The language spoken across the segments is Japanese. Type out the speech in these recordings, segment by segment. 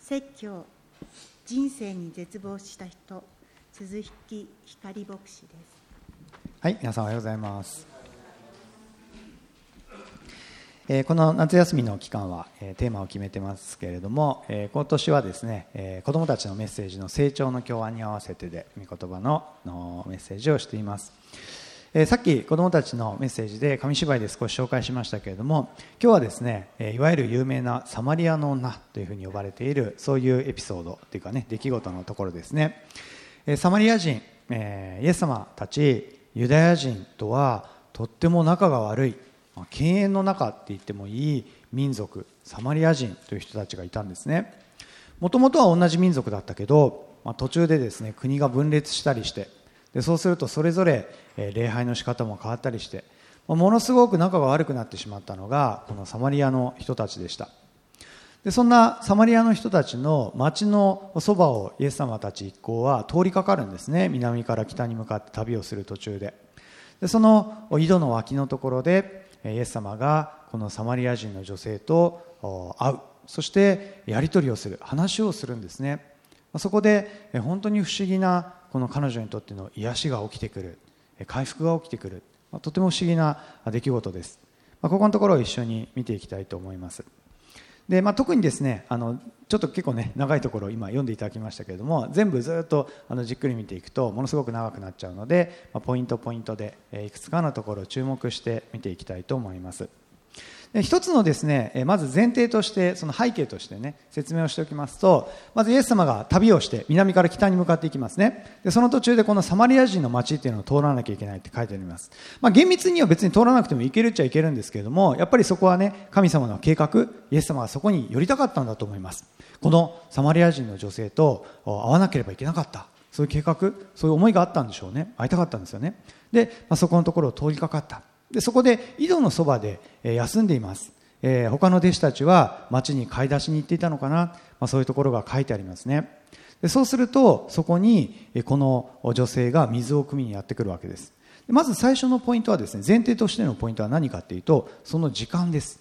説教、人生に絶望した人、鈴木光牧師です。 はい、皆さんおはようございます。この夏休みの期間は、テーマを決めてますけれども、今年はですね、子どもたちのメッセージの成長の教案に合わせてで御言葉のメッセージをしています。さっき子どもたちのメッセージで紙芝居で少し紹介しましたけれども、今日はですね、いわゆる有名なサマリアの女というふうに呼ばれているそういうエピソードというかね、出来事のところですね。サマリア人、イエス様たちユダヤ人とはとっても仲が悪い、犬猿の仲って言ってもいい民族、サマリア人という人たちがいたんですね。もともとは同じ民族だったけど、途中でですね、国が分裂したりして、でそうするとそれぞれ礼拝の仕方も変わったりして、ものすごく仲が悪くなってしまったのがこのサマリアの人たちでした。でそんなサマリアの人たちの町のそばをイエス様たち一行は通りかかるんですね。南から北に向かって旅をする途中で、その井戸の脇のところでイエス様がこのサマリア人の女性と会う、そしてやり取りをする、話をするんですね。そこで本当に不思議なこの彼女にとっての癒しが起きてくる、回復が起きてくる、とても不思議な出来事です。ここのところを一緒に見ていきたいと思います。で特にですね、ちょっと結構ね長いところ今読んでいただきましたけれども、全部ずっとじっくり見ていくとものすごく長くなっちゃうので、ポイントポイントでいくつかのところを注目して見ていきたいと思います。で一つのですね、まず前提としてその背景としてね説明をしておきますと、まずイエス様が旅をして南から北に向かっていきますね。でその途中でこのサマリア人の町っていうのを通らなきゃいけないって書いてあります。厳密には別に通らなくても行けるっちゃ行けるんですけれども、やっぱりそこはね神様の計画、イエス様がそこに寄りたかったんだと思います。このサマリア人の女性と会わなければいけなかった、そういう計画、そういう思いがあったんでしょうね。会いたかったんですよね。で、そこのところを通りかかった。でそこで井戸のそばで休んでいます。他の弟子たちは町に買い出しに行っていたのかな、そういうところが書いてありますね。でそうするとそこにこの女性が水を汲みにやってくるわけです。でまず最初のポイントはですね、前提としてのポイントは何かというと、その時間です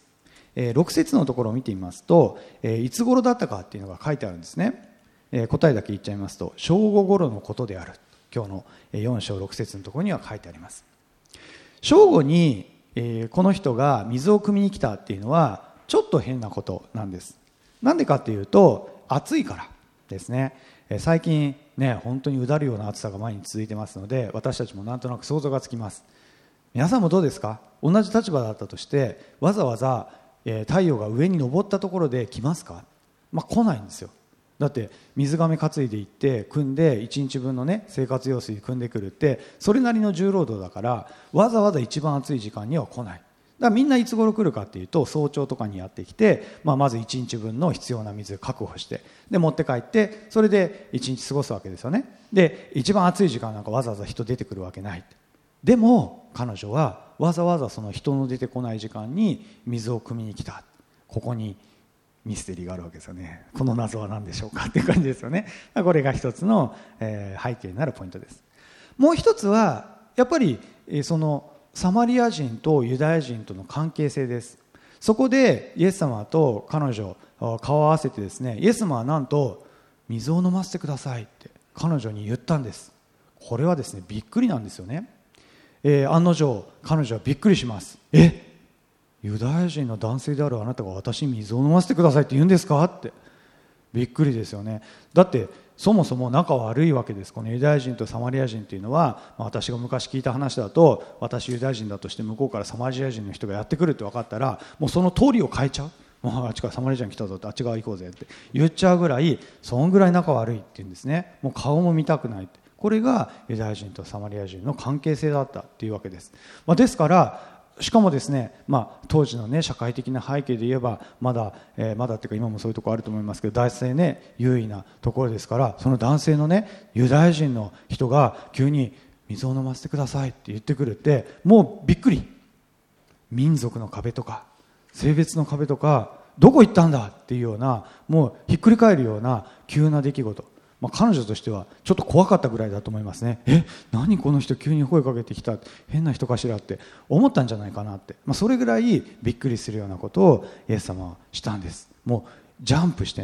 。6節のところを見てみますと、いつ頃だったかっていうのが書いてあるんですね。答えだけ言っちゃいますと、正午頃のことである。今日の4章6節のところには書いてあります。正午にこの人が水を汲みに来たっていうのはちょっと変なことなんです。なんでかっていうと、暑いからですね。最近ね本当にうだるような暑さが毎日続いてますので、私たちもなんとなく想像がつきます。皆さんもどうですか？同じ立場だったとしてわざわざ太陽が上に昇ったところで来ますか？来ないんですよ。だって水がめ担いでいって汲んで1日分のね生活用水汲んでくるってそれなりの重労働だから、わざわざ一番暑い時間には来ない。だからみんないつ頃来るかっていうと、早朝とかにやってきて、まず1日分の必要な水確保して、で持って帰って、それで1日過ごすわけですよね。で一番暑い時間なんかわざわざ人出てくるわけない。でも彼女はわざわざその人の出てこない時間に水を汲みに来た。ここにミステリーがあるわけですよね。この謎は何でしょうかっていう感じですよね。これが一つの背景になるポイントです。もう一つはやっぱりそのサマリア人とユダヤ人との関係性です。そこでイエス様と彼女顔を合わせてですね、イエス様はなんと水を飲ませてくださいって彼女に言ったんです。これはですねびっくりなんですよね。案の定彼女はびっくりします。ユダヤ人の男性であるあなたが私に水を飲ませてくださいって言うんですかってびっくりですよね。だってそもそも仲悪いわけです。このユダヤ人とサマリア人というのは、私が昔聞いた話だと、私ユダヤ人だとして向こうからサマリア人の人がやってくるって分かったらもうその通りを変えちゃう。もうあっちからサマリア人来たぞって、あっち側行こうぜって言っちゃうぐらい、そんぐらい仲悪いっていうんですね。もう顔も見たくないって。これがユダヤ人とサマリア人の関係性だったっていうわけです。ですからしかもですね、当時のね社会的な背景で言えばまだっていうか今もそういうところあると思いますけど、男性ね優位なところですから、その男性のねユダヤ人の人が急に水を飲ませてくださいって言ってくるって、もうびっくり。民族の壁とか性別の壁とかどこ行ったんだっていうような、もうひっくり返るような急な出来事。彼女としてはちょっと怖かったぐらいだと思いますね。何この人急に声かけてきた、変な人かしらって思ったんじゃないかなって、それぐらいびっくりするようなことをイエス様はしたんです。もうジャンプしてね、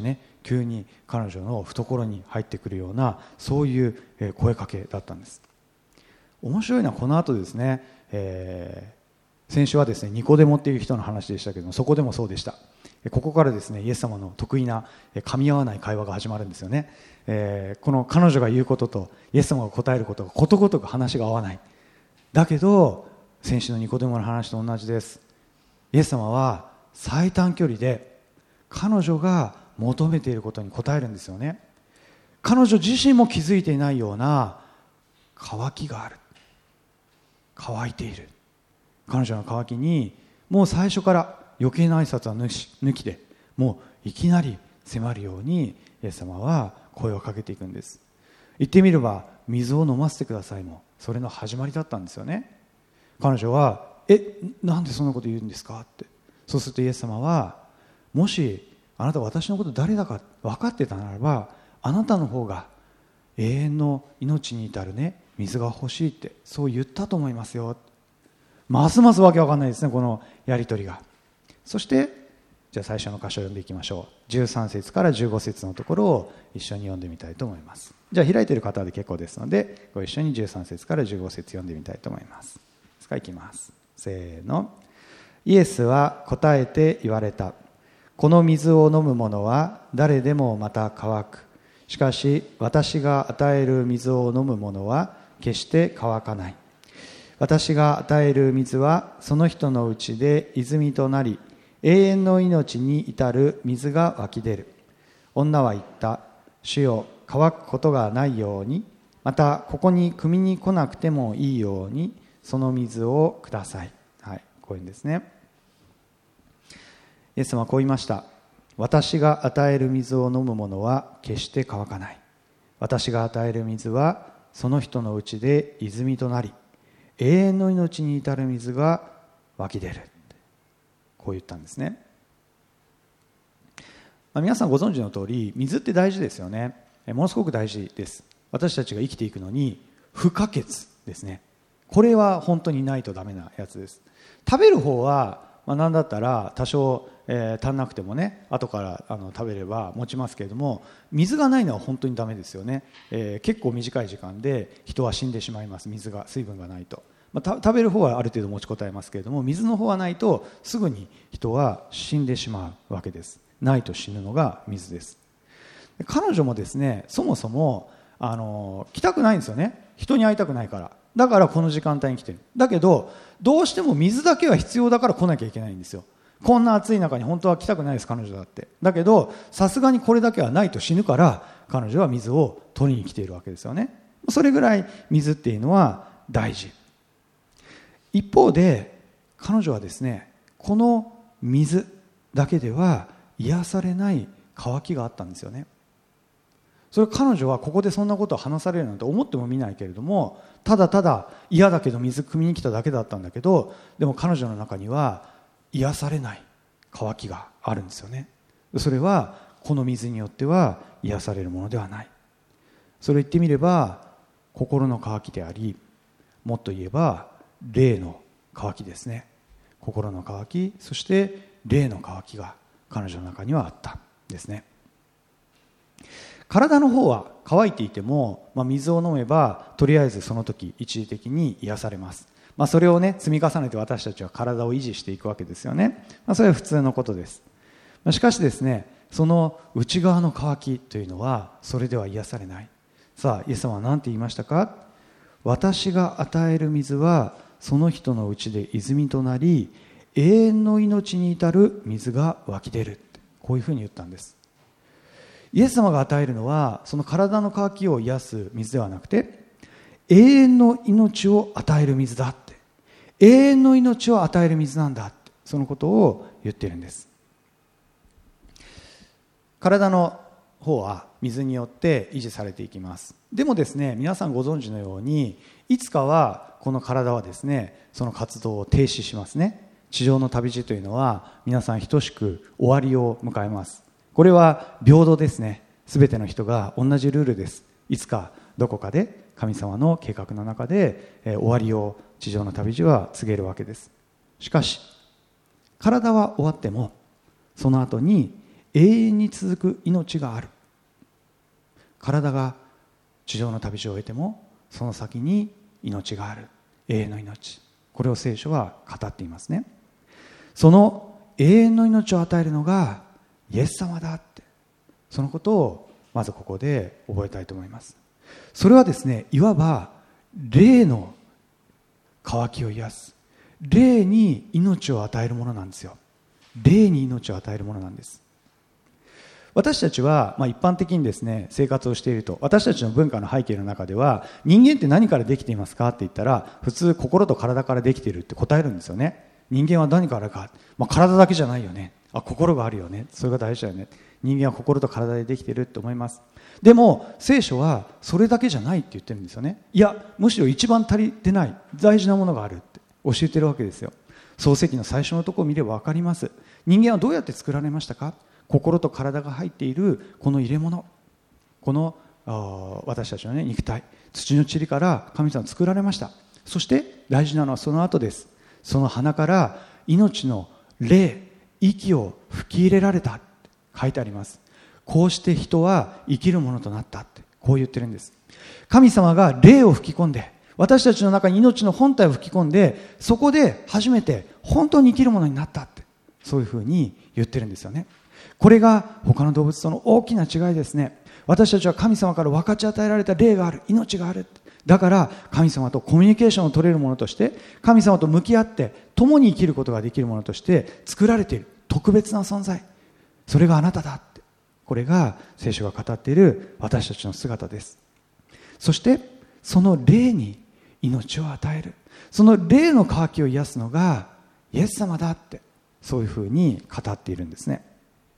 急に彼女の懐に入ってくるような、そういう声かけだったんです。面白いのはこの後ですね、先週はですねニコデモっていう人の話でしたけども、そこでもそうでした。ここからですねイエス様の得意な噛み合わない会話が始まるんですよね。この彼女が言うこととイエス様が答えることがことごとく話が合わない。だけど先週のニコデモの話と同じです。イエス様は最短距離で彼女が求めていることに応えるんですよね。彼女自身も気づいていないような渇きがある、乾いている。彼女の渇きにもう最初から余計な挨拶は抜きで、もういきなり迫るようにイエス様は声をかけていくんです。言ってみれば水を飲ませてくださいもそれの始まりだったんですよね。彼女はなんでそんなこと言うんですかって。そうするとイエス様は、もしあなたが私のこと誰だか分かってたならば、あなたの方が永遠の命に至るね水が欲しいってそう言ったと思いますよ。ますますわけわかんないですね、このやり取りが。そしてじゃあ最初の箇所を読んでいきましょう。13節から15節のところを一緒に読んでみたいと思います。じゃあ開いている方で結構ですので、ご一緒に13節から15節読んでみたいと思います。いきます。せーの。イエスは答えて言われた。この水を飲む者は誰でもまた乾く。しかし私が与える水を飲む者は決して乾かない。私が与える水はその人のうちで泉となり、永遠の命に至る水が湧き出る。女は言った。主よ、乾くことがないように、またここに汲みに来なくてもいいようにその水をください。はい、こういうんですね。イエス様はこう言いました。私が与える水を飲む者は決して乾かない。私が与える水はその人のうちで泉となり、永遠の命に至る水が湧き出る。こう言ったんですね。皆さんご存知の通り、水って大事ですよね。ものすごく大事です。私たちが生きていくのに不可欠ですね。これは本当にないとダメなやつです。食べる方は、何だったら多少、足んなくてもね後から食べれば持ちますけれども、水がないのは本当にダメですよね。結構短い時間で人は死んでしまいます。水分がないと、食べる方はある程度持ちこたえますけれども、水の方はないとすぐに人は死んでしまうわけです。ないと死ぬのが水です。彼女もですね、そもそも来たくないんですよね。人に会いたくないから。だからこの時間帯に来てる。だけどどうしても水だけは必要だから来なきゃいけないんですよ。こんな暑い中に本当は来たくないです、彼女だって。だけどさすがにこれだけはないと死ぬから、彼女は水を取りに来ているわけですよね。それぐらい水っていうのは大事。一方で彼女はですね、この水だけでは癒されない渇きがあったんですよね。それ彼女はここでそんなことを話されるなんて思ってもみないけれども、ただただ嫌だけど水汲みに来ただけだったんだけど、でも彼女の中には癒されない渇きがあるんですよね。それはこの水によっては癒されるものではない。それを言ってみれば心の渇きであり、もっと言えば霊の渇きですね。心の渇き、そして霊の渇きが彼女の中にはあったんですね。体の方は乾いていても、水を飲めばとりあえずその時一時的に癒されます。それをね積み重ねて私たちは体を維持していくわけですよね。それは普通のことです。しかしですね、その内側の渇きというのはそれでは癒されない。さあイエス様は何て言いましたか。私が与える水はその人のうちで泉となり、永遠の命に至る水が湧き出る。こういうふうに言ったんです。イエス様が与えるのはその体の渇きを癒す水ではなくて、永遠の命を与える水だって、永遠の命を与える水なんだって、そのことを言っているんです。体の方は水によって維持されていきます。でもですね、皆さんご存知のようにいつかはこの体はですね、その活動を停止しますね。地上の旅路というのは皆さん等しく終わりを迎えます。これは平等ですね。すべての人が同じルールです。いつかどこかで神様の計画の中で終わりを地上の旅路は告げるわけです。しかし体は終わってもその後に永遠に続く命がある。体が地上の旅路を終えてもその先に命がある、永遠の命、これを聖書は語っていますね。その永遠の命を与えるのがイエス様だって、そのことをまずここで覚えたいと思います。それはですね、いわば霊の渇きを癒す、霊に命を与えるものなんですよ。霊に命を与えるものなんです。私たちは、一般的にですね、生活をしていると、私たちの文化の背景の中では、人間って何からできていますかって言ったら、普通心と体からできているって答えるんですよね。人間は何からか、体だけじゃないよね、心があるよね、それが大事だよね、人間は心と体でできているって思います。でも聖書はそれだけじゃないって言ってるんですよね。いや、むしろ一番足りてない大事なものがあるって教えてるわけですよ。創世記の最初のところを見れば分かります。人間はどうやって作られましたか。心と体が入っているこの入れ物、この私たちの、肉体、土の塵から神様は作られました。そして大事なのはその後です。その鼻から命の霊、息を吹き入れられたって書いてあります。こうして人は生きるものとなったってこう言ってるんです。神様が霊を吹き込んで、私たちの中に命の本体を吹き込んで、そこで初めて本当に生きるものになったって、そういうふうに言ってるんですよね。これが他の動物との大きな違いですね。私たちは神様から分かち与えられた霊がある、命がある。だから神様とコミュニケーションを取れるものとして、神様と向き合って共に生きることができるものとして作られている特別な存在、それがあなただって、これが聖書が語っている私たちの姿です。そしてその霊に命を与える、その霊の渇きを癒すのがイエス様だって、そういうふうに語っているんですね。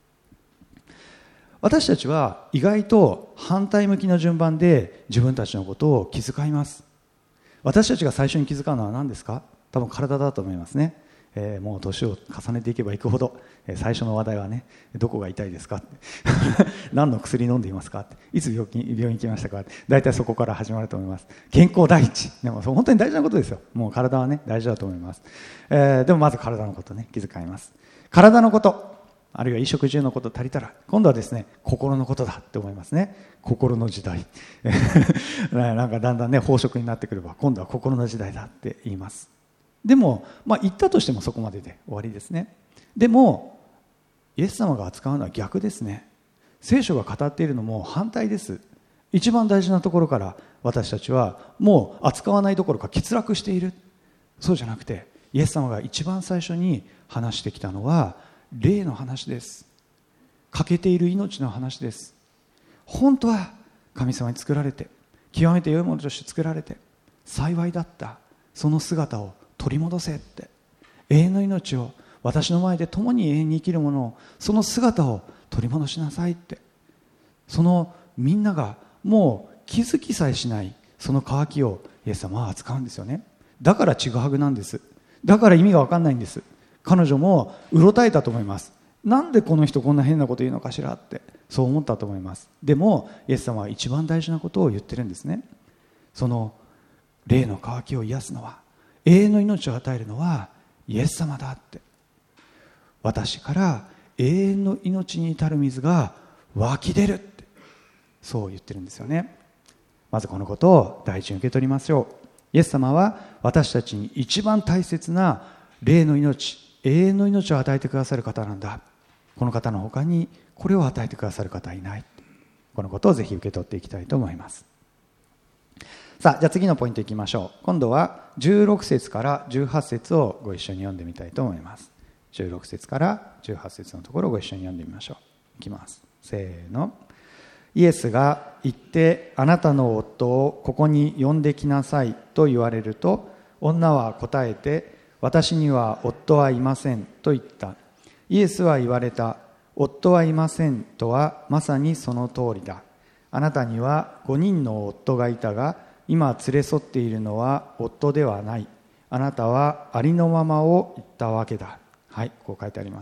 私たちは意外と反対向きの順番で自分たちのことを気遣います。私たちが最初に気遣うのは何ですか。多分体だと思いますね。もう年を重ねていけばいくほど、最初の話題はね、どこが痛いですか何の薬飲んでいますか、いつ病院行きましたか、大体そこから始まると思います。健康第一、でも本当に大事なことですよ。もう体はね大事だと思います。でもまず体のことね、気遣います。体のこと、あるいは衣食住のこと足りたら、今度はですね、心のことだって思いますね。心の時代なんかだんだんね、飽食になってくれば今度は心の時代だって言います。でも言ったとしてもそこまでで終わりですね。でもイエス様が扱うのは逆ですね。聖書が語っているのも反対です。一番大事なところから私たちはもう扱わないどころか欠落している。そうじゃなくて、イエス様が一番最初に話してきたのは霊の話です。欠けている命の話です。本当は神様に作られて、極めて良いものとして作られて幸いだったその姿を取り戻せって、永遠の命を私の前で共に永遠に生きるものを、その姿を取り戻しなさいって、そのみんながもう気づきさえしないその渇きをイエス様は扱うんですよね。だからちぐはぐなんです。だから意味が分かんないんです。彼女もうろたえたと思います。なんでこの人こんな変なこと言うのかしらって、そう思ったと思います。でもイエス様は一番大事なことを言ってるんですね。その霊の渇きを癒すのは、永遠の命を与えるのはイエス様だって、私から永遠の命に至る水が湧き出るって、そう言ってるんですよね。まずこのことを第一に受け取りましょう。イエス様は私たちに一番大切な霊の命、永遠の命を与えてくださる方なんだ。この方の他にこれを与えてくださる方はいない。このことをぜひ受け取っていきたいと思います。さあ、じゃあ次のポイントいきましょう。今度は16節から18節をご一緒に読んでみたいと思います。16節から18節のところをご一緒に読んでみましょう。いきます。せーの。イエスが行ってあなたの夫をここに呼んできなさいと言われると、女は答えて、私には夫はいませんと言った。イエスは言われた。夫はいませんとはまさにその通りだ。あなたには5人の夫がいたが、今連れ添っているのは夫ではない。あなたはありのままを言ったわけだ。はい、こう書いてあります。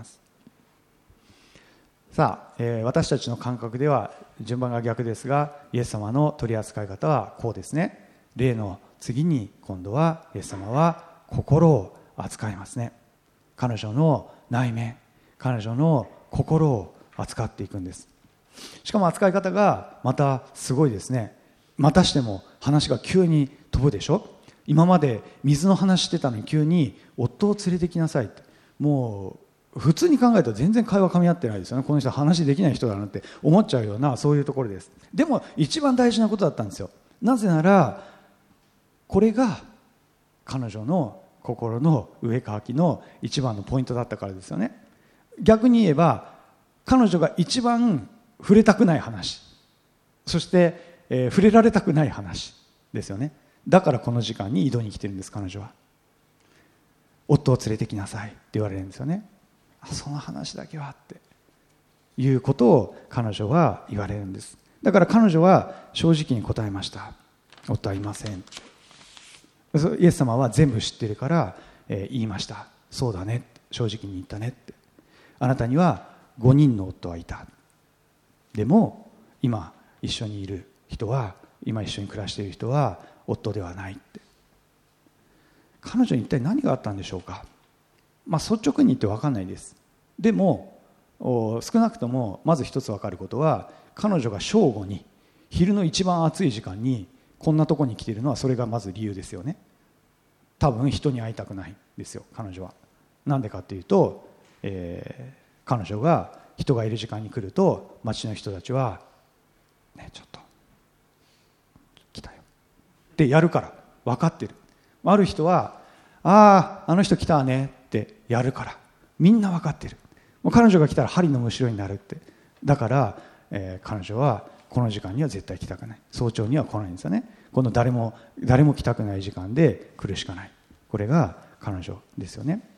さあ、私たちの感覚では順番が逆ですが、イエス様の取り扱い方はこうですね。霊の次に今度はイエス様は心を扱いますね。彼女の内面、彼女の心を扱っていくんです。しかも扱い方がまたすごいですね。またしても話が急に飛ぶでしょ。今まで水の話してたのに急に夫を連れてきなさいって、もう普通に考えたら全然会話噛み合ってないですよね。この人は話できない人だなって思っちゃうような、そういうところです。でも一番大事なことだったんですよ。なぜならこれが彼女の心の上かきの一番のポイントだったからですよね。逆に言えば彼女が一番触れたくない話、そして、触れられたくない話ですよね。だからこの時間に井戸に来てるんです。彼女は夫を連れてきなさいって言われるんですよね。その話だけはっていうことを彼女は言われるんです。だから彼女は正直に答えました。夫はいません。イエス様は全部知ってるから、言いました。そうだね、正直に言ったねって。あなたには5人の夫はいた。でも今一緒にいる人は、今一緒に暮らしている人は夫ではないって。彼女に一体何があったんでしょうか。率直に言って分かんないです。でも少なくともまず一つ分かることは、彼女が正午に、昼の一番暑い時間にこんなとこに来ているのは、それがまず理由ですよね。多分人に会いたくないですよ、彼女は。なんでかっていうと、彼女が人がいる時間に来ると、町の人たちはね、ちょっと来たよってやるから分かってる。ある人はあの人来たねってやるから、みんな分かってる。もう彼女が来たら針のむしろになるって。だから、彼女はこの時間には絶対来たくない。早朝には来ないんですよね。この誰も来たくない時間で来るしかない。これが彼女ですよね。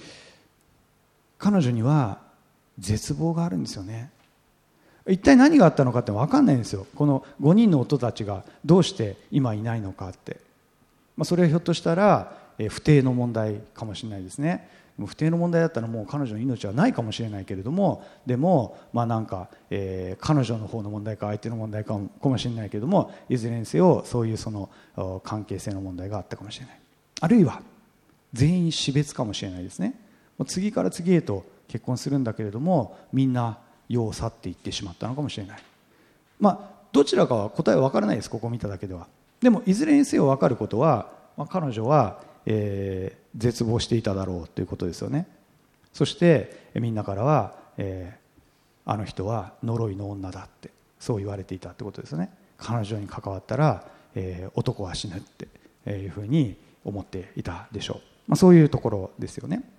彼女には絶望があるんですよね。一体何があったのかって分かんないんですよ。この5人の夫たちがどうして今いないのかって、それはひょっとしたら不貞の問題かもしれないですね。不貞の問題だったらもう彼女の命はないかもしれないけれども、でもなんか、彼女の方の問題か相手の問題かもしれないけれども、いずれにせよそういうその関係性の問題があったかもしれない。あるいは全員死別かもしれないですね。次から次へと結婚するんだけれども、みんな世を去っていってしまったのかもしれない。どちらかは答えは分からないです。ここを見ただけでは。でもいずれにせよ分かることは、彼女は、絶望していただろうということですよね。そしてみんなからは、あの人は呪いの女だってそう言われていたってことですよね。彼女に関わったら、男は死ぬっていうふうに思っていたでしょう。そういうところですよね。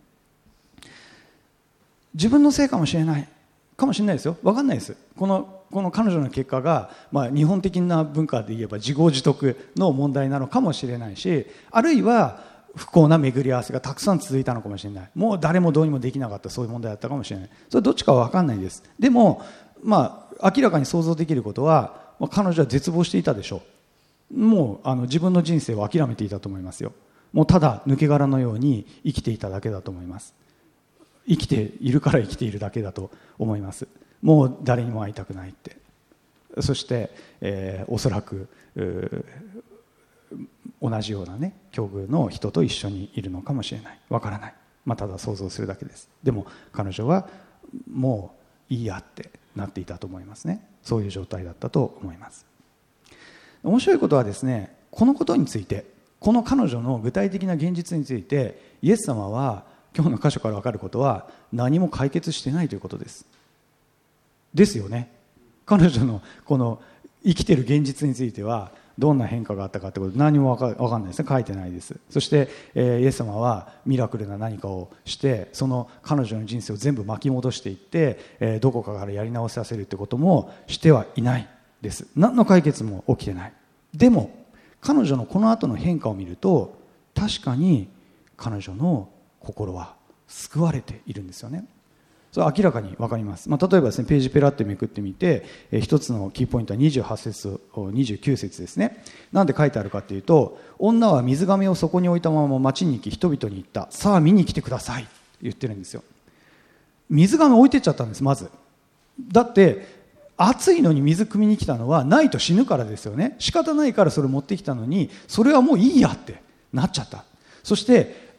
自分のせいかもしれないですよ。分かんないです。この彼女の結果が、日本的な文化で言えば自業自得の問題なのかもしれないし、あるいは不幸な巡り合わせがたくさん続いたのかもしれない。もう誰もどうにもできなかった、そういう問題だったかもしれない。それどっちかは分かんないです。でも明らかに想像できることは、彼女は絶望していたでしょう。もう自分の人生を諦めていたと思いますよ。もうただ抜け殻のように生きていただけだと思います。生きているから生きているだけだと思います。もう誰にも会いたくないって。そして、おそらく同じようなね境遇の人と一緒にいるのかもしれない。わからない。ただ想像するだけです。でも彼女はもういいやってなっていたと思いますね。そういう状態だったと思います。面白いことはですね、このことについて、この彼女の具体的な現実について、イエス様は今日の箇所から分かることは、何も解決してないということですよね。彼女のこの生きている現実についてはどんな変化があったかということ何も分かんないですね。書いてないです。そして、イエス様はミラクルな何かをして、その彼女の人生を全部巻き戻していって、どこかからやり直させるということもしてはいないです。何の解決も起きてない。でも彼女のこの後の変化を見ると、確かに彼女の心は救われているんですよね。それは明らかに分かります。例えばですね、ページペラってめくってみて、一つのキーポイントは28節29節ですね。なんで書いてあるかというと、女は水瓶をそこに置いたまま町に行き、人々に言った。さあ見に来てくださいって言ってるんですよ。水瓶置いてっちゃったんです。まずだって暑いのに水汲みに来たのはないと死ぬからですよね。仕方ないからそれ持ってきたのに、それはもういいやってなっちゃった。そして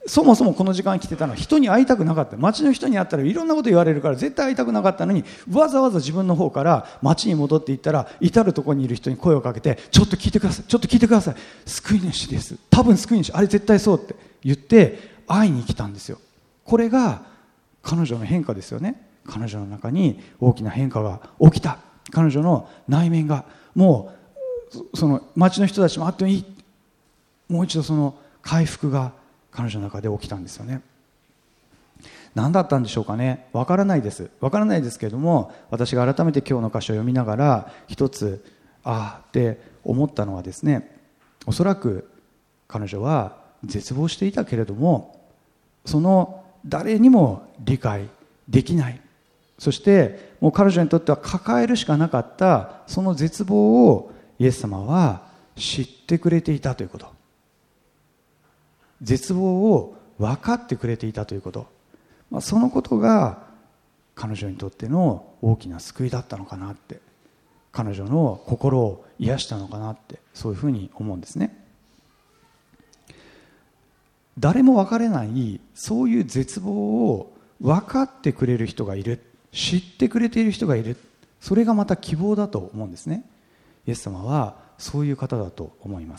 そもそもこの時間に来てたのは人に会いたくなかった。町の人に会ったらいろんなこと言われるから絶対会いたくなかったのに、わざわざ自分の方から町に戻っていったら、至るところにいる人に声をかけて、ちょっと聞いてください、ちょっと聞いてください、救い主です、多分救い主、あれ絶対そうって言って会いに来たんですよ。これが彼女の変化ですよね。彼女の中に大きな変化が起きた。彼女の内面がもうその町の人たちもあってもいい、もう一度その回復が彼女の中で起きたんですよね。何だったんでしょうかね。わからないですけれども、私が改めて今日の箇所を読みながら一つって思ったのはですね、おそらく彼女は絶望していたけれども、その誰にも理解できない、そしてもう彼女にとっては抱えるしかなかったその絶望をイエス様は知ってくれていたということ、絶望を分かってくれていたということ、そのことが彼女にとっての大きな救いだったのかなって、彼女の心を癒したのかなって、そういうふうに思うんですね。誰も分からないそういう絶望を分かってくれる人がいる、知ってくれている人がいる、それがまた希望だと思うんですね。イエス様はそういう方だと思います。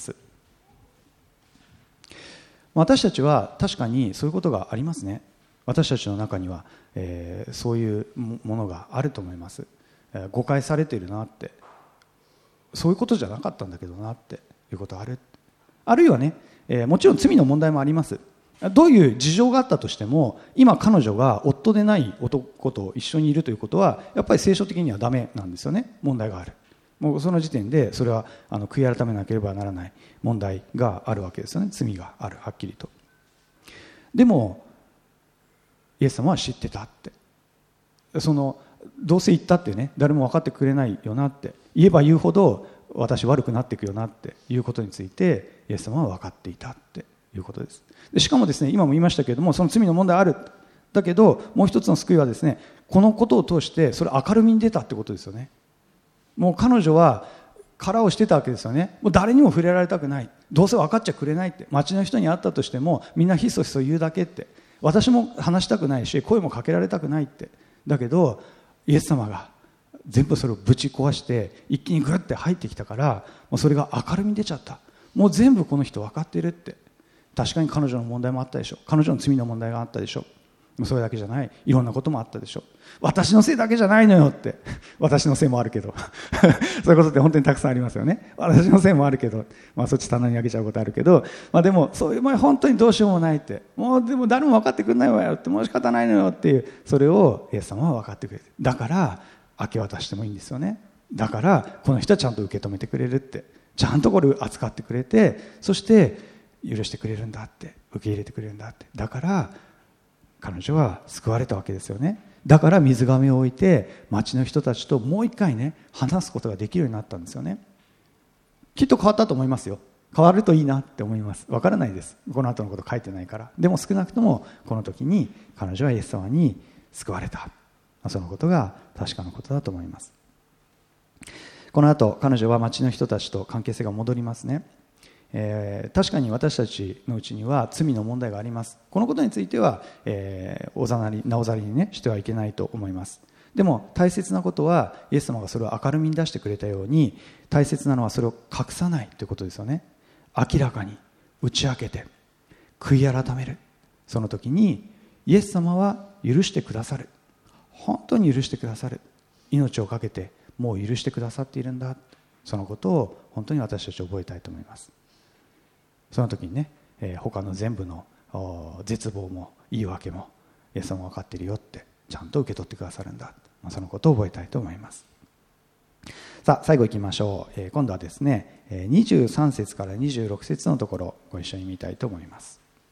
私たちは確かにそういうことがありますね。私たちの中には、そういうものがあると思います。誤解されているなって、そういうことじゃなかったんだけどなっていうことある。あるいはね、もちろん罪の問題もあります。どういう事情があったとしても、今彼女が夫でない男と一緒にいるということはやっぱり聖書的にはダメなんですよね。問題がある。もうその時点でそれは悔い改めなければならない問題があるわけですよね。罪がある、はっきりと。でもイエス様は知ってたって、そのどうせ言ったってね、誰も分かってくれないよなって、言えば言うほど私悪くなっていくよなっていうことについてイエス様は分かっていたっていうことです。でしかもですね、今も言いましたけれども、その罪の問題ある、だけどもう一つの救いはですね、このことを通してそれ明るみに出たってことですよね。もう彼女は殻をしてたわけですよね。もう誰にも触れられたくない、どうせ分かっちゃくれないって、町の人に会ったとしてもみんなひそひそ言うだけって、私も話したくないし声もかけられたくないって、だけどイエス様が全部それをぶち壊して一気にグッて入ってきたから、もうそれが明るみに出ちゃった。もう全部この人分かっているって。確かに彼女の問題もあったでしょ、彼女の罪の問題があったでしょ、それだけじゃないいろんなこともあったでしょ。私のせいだけじゃないのよって私のせいもあるけどそういうことって本当にたくさんありますよね。私のせいもあるけど、そっち棚にあげちゃうことあるけど、でもそういう本当にどうしようもないって、もうでも誰も分かってくれないわよって、もう仕方ないのよっていう、それをイエス様は分かってくれて、だから明け渡してもいいんですよね。だからこの人はちゃんと受け止めてくれるって、ちゃんとこれを扱ってくれて、そして許してくれるんだって、受け入れてくれるんだって、だから彼女は救われたわけですよね。だから水がめを置いて町の人たちともう一回ね話すことができるようになったんですよね。きっと変わったと思いますよ。変わるといいなって思います。わからないです、この後のこと書いてないから。でも少なくともこの時に彼女はイエス様に救われた、そのことが確かなことだと思います。この後彼女は町の人たちと関係性が戻りますね。確かに私たちのうちには罪の問題があります。このことについては、おざなりなおざりにねしてはいけないと思います。でも大切なことは、イエス様がそれを明るみに出してくれたように、大切なのはそれを隠さないということですよね。明らかに打ち明けて悔い改める。その時にイエス様は許してくださる、本当に許してくださる、命を懸けてもう許してくださっているんだ、そのことを本当に私たち覚えたいと思います。その時にね、他の全部の絶望も言い訳もイエス様分かっているよってちゃんと受け取ってくださるんだ、そのことを覚えたいと思います。さあ最後いきましょう。今度はですね23節から26節のところご一緒に見たいと思います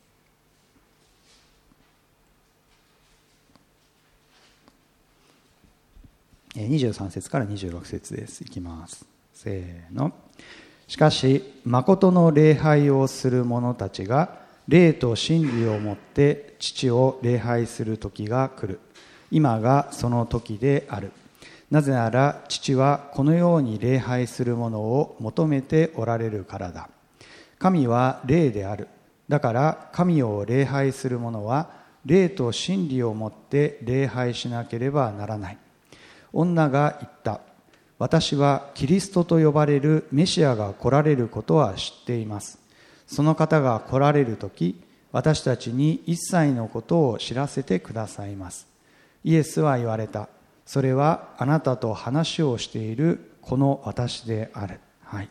。23節から26節です。いきます。せーの。しかし誠の礼拝をする者たちが霊と真理をもって父を礼拝する時が来る。今がその時である。なぜなら父はこのように礼拝する者を求めておられるからだ。神は霊である。 だから神を礼拝する者は霊と真理をもって礼拝しなければならない。女が言った。私はキリストと呼ばれるメシアが来られることは知っています。その方が来られるとき、私たちに一切のことを知らせてくださいます。イエスは言われた。それはあなたと話をしているこの私である。はい。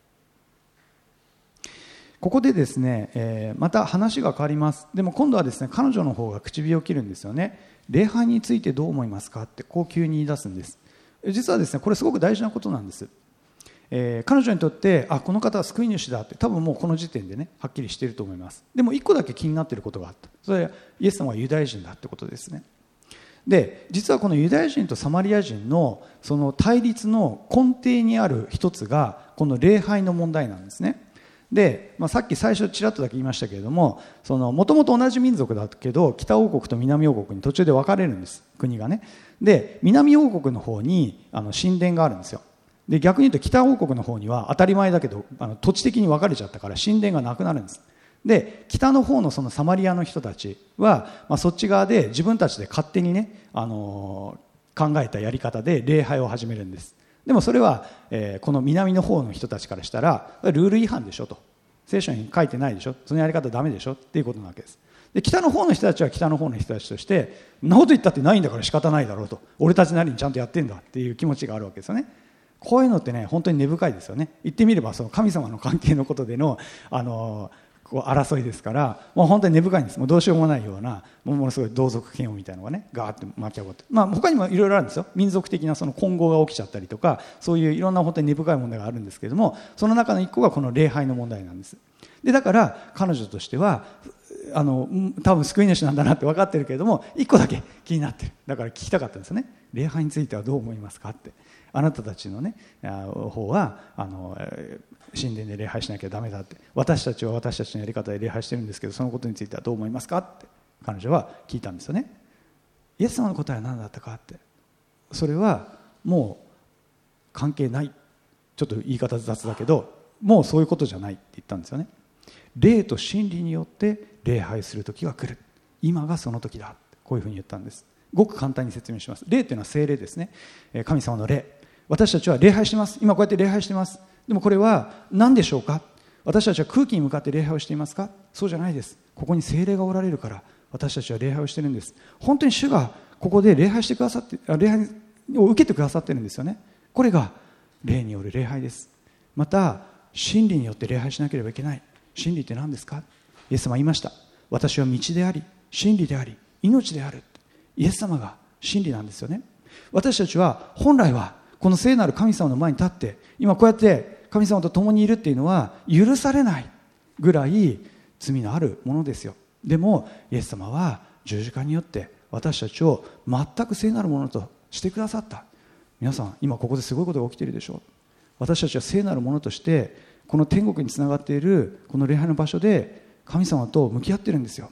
ここでですね、また話が変わります。でも今度はですね、彼女の方が唇を切るんですよね。礼拝についてどう思いますかってこう急に言い出すんです。実はですね、これすごく大事なことなんです。彼女にとってこの方は救い主だって多分もうこの時点でねはっきりしていると思います。でも一個だけ気になっていることがあった。それはイエス様はユダヤ人だってことですね。で実はこのユダヤ人とサマリア人のその対立の根底にある一つがこの礼拝の問題なんですね。で、さっき最初ちらっとだけ言いましたけれども、もともと同じ民族だけど北王国と南王国に途中で分かれるんです、国がね。で南王国の方に神殿があるんですよ。で逆に言うと北王国の方には当たり前だけど土地的に分かれちゃったから神殿がなくなるんです。で北の方のそのサマリアの人たちは、そっち側で自分たちで勝手にね、考えたやり方で礼拝を始めるんです。でもそれは、この南の方の人たちからしたらルール違反でしょと、聖書に書いてないでしょ、そのやり方ダメでしょっていうことなわけです。で北の方の人たちは北の方の人たちとしてそんなこと言ったってないんだから仕方ないだろうと、俺たちなりにちゃんとやってんだっていう気持ちがあるわけですよね。こういうのってね本当に根深いですよね。言ってみればその神様の関係のことでの、こう争いですから、もう本当に根深いんです。もうどうしようもないようなものすごい同族嫌悪みたいなのがねガーッと巻き起こって、他にもいろいろあるんですよ。民族的なその混合が起きちゃったりとか、そういういろんな本当に根深い問題があるんですけれども、その中の一個がこの礼拝の問題なんです。でだから彼女としては多分救い主なんだなって分かってるけれども、一個だけ気になってる。だから聞きたかったんですよね。礼拝についてはどう思いますかって。あなたたちのね方は神殿で礼拝しなきゃダメだって、私たちは私たちのやり方で礼拝してるんですけど、そのことについてはどう思いますかって彼女は聞いたんですよね。イエス様の答えは何だったかって、それはもう関係ない、ちょっと言い方雑だけどもうそういうことじゃないって言ったんですよね。霊と真理によって礼拝する時が来る、今がその時だ、こういうふうに言ったんです。ごく簡単に説明します。霊というのは聖霊ですね。神様の霊、私たちは礼拝してます。今こうやって礼拝してます。でもこれは何でしょうか。私たちは空気に向かって礼拝をしていますか。そうじゃないです。ここに聖霊がおられるから私たちは礼拝をしているんです。本当に主がここで礼拝してくださって、礼拝を受けてくださっているんですよね。これが霊による礼拝です。また真理によって礼拝しなければいけない。真理って何ですか。イエス様は言いました。私は道であり真理であり命である。イエス様が真理なんですよね。私たちは本来はこの聖なる神様の前に立って今こうやって神様と共にいるっていうのは許されないぐらい罪のあるものですよ。でもイエス様は十字架によって私たちを全く聖なるものとしてくださった。皆さん今ここですごいことが起きているでしょう。私たちは聖なるものとしてこの天国につながっているこの礼拝の場所で神様と向き合っているんですよ。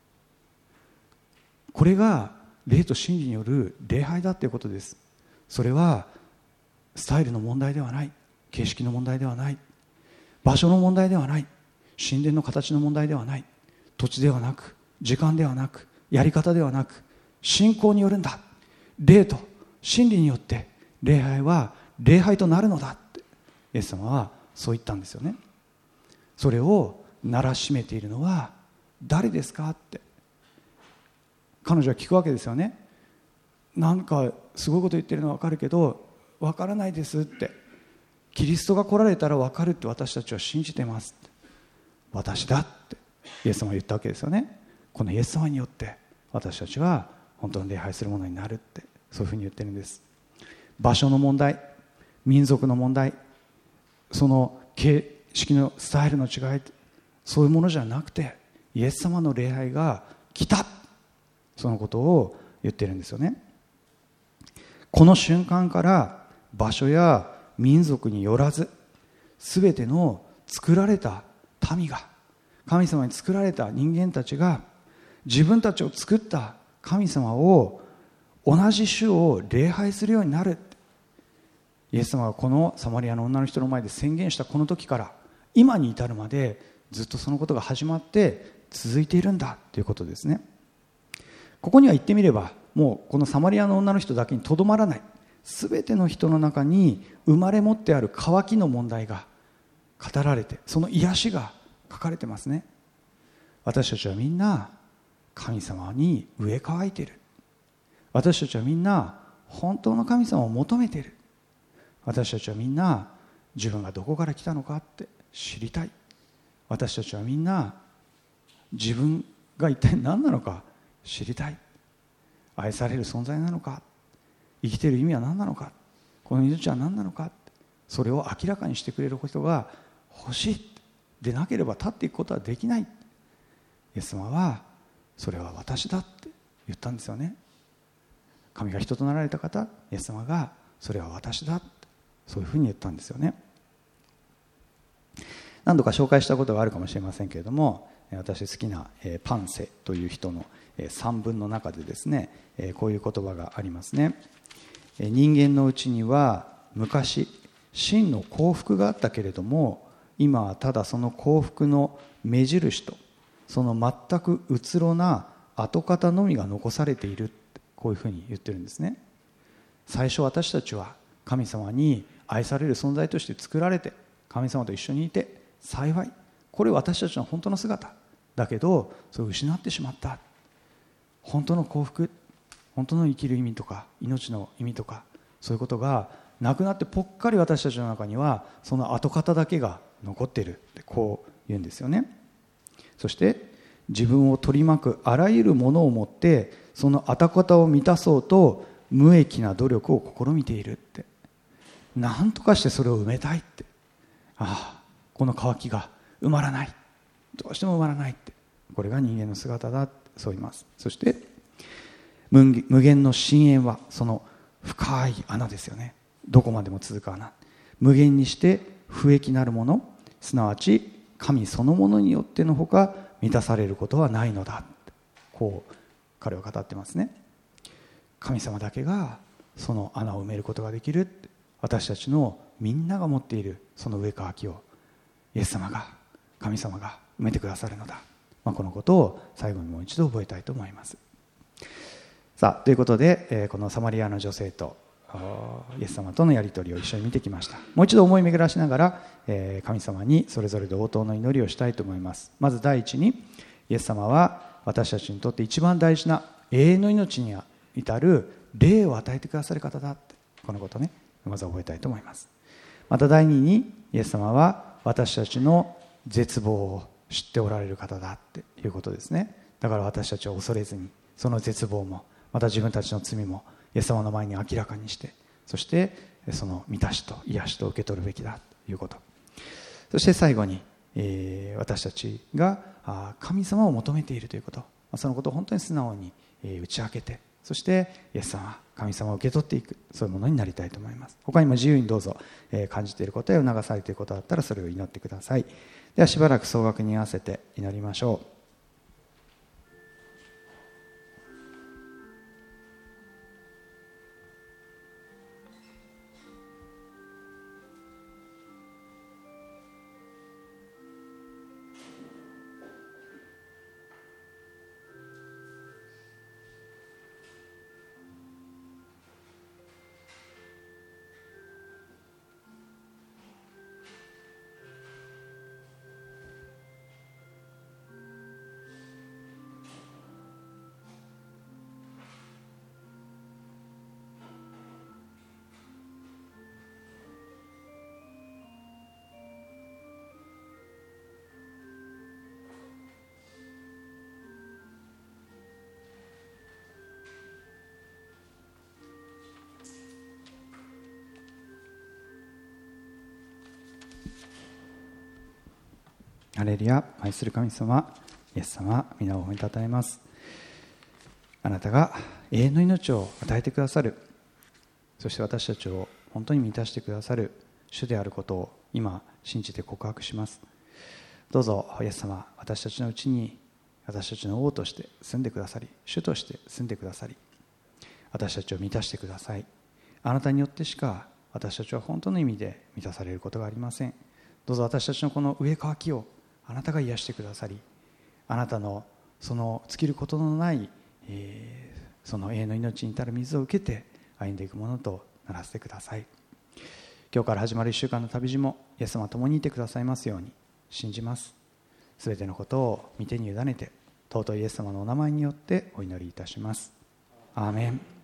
これが霊と真理による礼拝だということです。それはスタイルの問題ではない、形式の問題ではない、場所の問題ではない、神殿の形の問題ではない、土地ではなく時間ではなくやり方ではなく信仰によるんだ。霊と真理によって礼拝は礼拝となるのだって、イエス様はそう言ったんですよね。それをならしめているのは誰ですかって彼女は聞くわけですよね。なんかすごいこと言ってるのは分かるけど分からないですって。キリストが来られたら分かるって私たちは信じてますって。私だってイエス様は言ったわけですよね。このイエス様によって私たちは本当の礼拝するものになるって、そういうふうに言ってるんです。場所の問題、民族の問題、その形式のスタイルの違い、そういうものじゃなくてイエス様の礼拝が来た、そのことを言ってるんですよね。この瞬間から場所や民族によらず全ての作られた民が、神様に作られた人間たちが自分たちを作った神様を、同じ主を礼拝するようになる。イエス様がこのサマリアの女の人の前で宣言したこの時から今に至るまでずっとそのことが始まって続いているんだということですね。ここには言ってみればもうこのサマリアの女の人だけにとどまらない、すべての人の中に生まれ持ってある渇きの問題が語られて、その癒しが書かれてますね。私たちはみんな神様に飢え渇いている。私たちはみんな本当の神様を求めている。私たちはみんな自分がどこから来たのかって知りたい。私たちはみんな自分が一体何なのか知りたい。愛される存在なのか、生きている意味は何なのか、この命は何なのか、それを明らかにしてくれる人が欲しい。でなければ立っていくことはできない。イエス様はそれは私だって言ったんですよね。神が人となられた方、イエス様がそれは私だって、そういうふうに言ったんですよね。何度か紹介したことがあるかもしれませんけれども、私好きなパンセという人の散文の中でですね、こういう言葉がありますね。人間のうちには昔真の幸福があったけれども、今はただその幸福の目印とその全くうつろな跡形のみが残されている、こういうふうに言ってるんですね。最初私たちは神様に愛される存在として作られて、神様と一緒にいて幸い、これ私たちの本当の姿だけど、それを失ってしまった。本当の幸福、本当の生きる意味とか命の意味とか、そういうことがなくなって、ぽっかり私たちの中にはその跡形だけが残っているって、こう言うんですよね。そして自分を取り巻くあらゆるものをもってその跡形を満たそうと無益な努力を試みているって、何とかしてそれを埋めたいって、この渇きが埋まらない、どうしても埋まらないって、これが人間の姿だって、そう言います。そして無限の深淵はその深い穴ですよね。どこまでも続く穴、無限にして不益なるもの、すなわち神そのものによってのほか満たされることはないのだ、こう彼は語ってますね。神様だけがその穴を埋めることができるって、私たちのみんなが持っているその飢え渇きをイエス様が、神様が埋めてくださるのだ、このことを最後にもう一度覚えたいと思います。さあ、ということで、このサマリアの女性とイエス様とのやり取りを一緒に見てきました。もう一度思い巡らしながら、神様にそれぞれで応答の祈りをしたいと思います。まず第一に、イエス様は私たちにとって一番大事な永遠の命に至る霊を与えてくださる方だって、このことね、まず覚えたいと思います。また第二に、イエス様は私たちの絶望を知っておられる方だっていうことですね。だから私たちは恐れずに、その絶望もまた自分たちの罪もイエス様の前に明らかにして、そしてその満たしと癒しと受け取るべきだということ。そして最後に、私たちが神様を求めているということ、そのことを本当に素直に打ち明けて、そしてイエス様、神様を受け取っていく、そういうものになりたいと思います。他にも自由にどうぞ、感じていることや促されていることだったらそれを祈ってください。ではしばらく総額に合わせて祈りましょう。ハレルヤ。愛する神様、イエス様、皆を褒めたたえます。あなたが永遠の命を与えてくださる、そして私たちを本当に満たしてくださる主であることを今信じて告白します。どうぞイエス様、私たちのうちに私たちの王として住んでくださり、主として住んでくださり、私たちを満たしてください。あなたによってしか私たちは本当の意味で満たされることがありません。どうぞ私たちのこの飢え渇きをあなたが癒してくださり、あなたのその尽きることのない、その永遠の命に至る水を受けて歩んでいくものとならせてください。今日から始まる1週間の旅路もイエス様共にいてくださいますように信じます。すべてのことを御手に委ねて、尊いイエス様のお名前によってお祈りいたします。アーメン。